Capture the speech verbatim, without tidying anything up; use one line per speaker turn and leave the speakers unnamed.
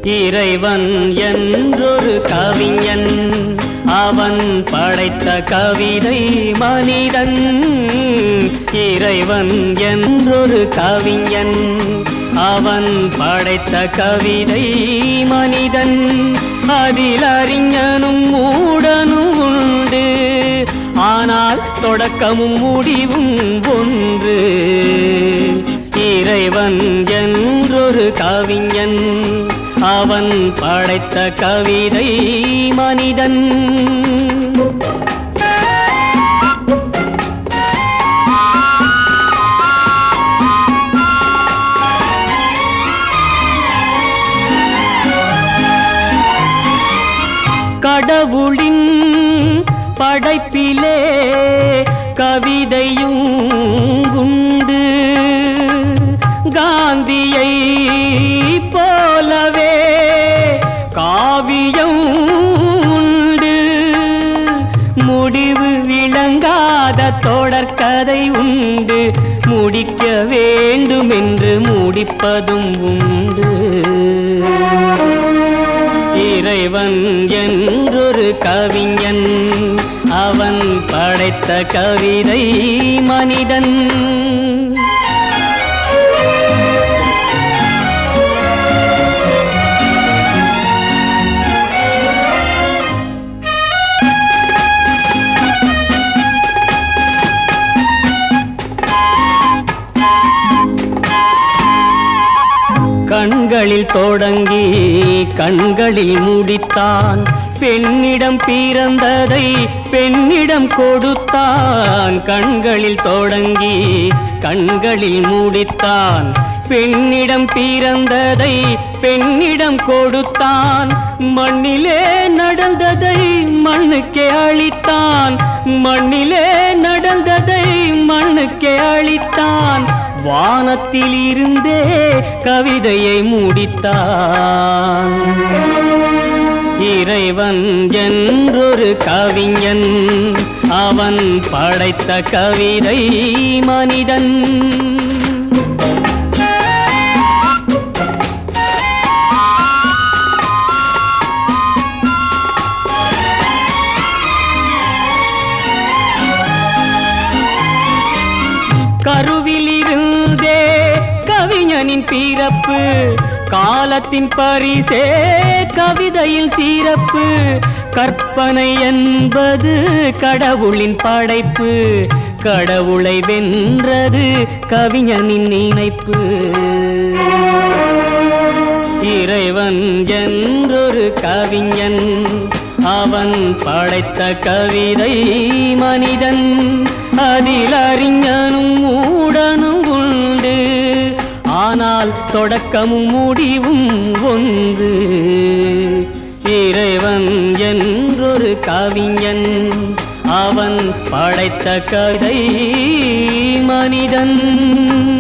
இறைவன் என்றொரு கவிஞன், அவன் படைத்த கவிதை மனிதன். இறைவன் என்றொரு கவிஞன், அவன் படைத்த கவிதை மனிதன். அதில் அறிஞனும் மூடனும் உண்டு, ஆனால் தொடக்கமும் முடிவும் ஒன்று. இறைவன் என்றொரு கவிஞன், அவன் படைத்த கவிதை மனிதன். கடவுளின் படைப்பிலே கவிதையும் உண்டு, காந்தியை போலவே காவியம் உண்டு. முடிவு விளங்காத தொடர்கதை உண்டு, முடிக்க வேண்டும் என்று முடிப்பதும் உண்டு. இறைவன் என்றொரு கவிஞன், அவன் படைத்த கவிதை மனிதன். கண்களில் தொடங்கி கண்களில் முடித்தான், பெண்ணிடம் பிறந்ததை பெண்ணிடம் கொடுத்தான். கண்களில் தொடங்கி கண்களில் முடித்தான், பெண்ணிடம் பிறந்ததை பெண்ணிடம் கொடுத்தான். மண்ணிலே நடந்ததை மண்ணுக்கே அளித்தான், மண்ணிலே நடந்ததை மண்ணுக்கே அளித்தான். வானத்தில் இருந்தே கவிதையை முடித்தான். இறைவன் என்றொரு கவிஞன், அவன் படைத்த கவிதை மனிதன். கருவிலிருந்தே கவிஞனின் பிறப்பு, காலத்தின் பரிசே கவிதையில் சிறப்பு. கற்பனை என்பது கடவுளின் படைப்பு, கடவுளை வென்றது கவிஞனின் நினைப்பு. இறைவன் என்றொரு கவிஞன், அவன் படைத்த கவிதை மனிதன். அதில் அறிஞனும் மூடனும் உண்டு, ஆனால் தொடக்கமும் முடிவும் ஒன்று. இறைவன் என்றொரு கவிஞன், அவன் படைத்த கவிதை மனிதன்.